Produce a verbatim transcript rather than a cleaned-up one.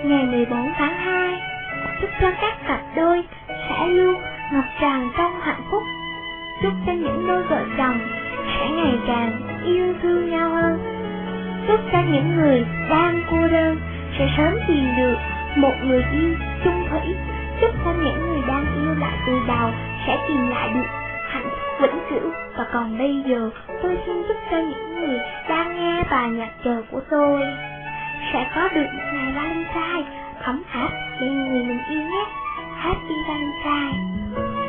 ngày mười bốn tháng hai. Chúc cho các cặp đôi sẽ luôn ngập tràn trong hạnh phúc. Chúc cho những đôi vợ chồng sẽ ngày càng yêu thương nhau hơn. Chúc cho những người đang cô đơn sẽ sớm tìm được một người yêu chung thủy. Chúc cho những người đang yêu lại từ đầu sẽ tìm lại được hạnh phúc vĩnh cửu. Và còn bây giờ tôi xin chúc cho những người đang nghe bài nhạc chờ của tôi sẽ có được một ngày Valentine thấm áp bên người mình yêu nhé. Happy Valentine.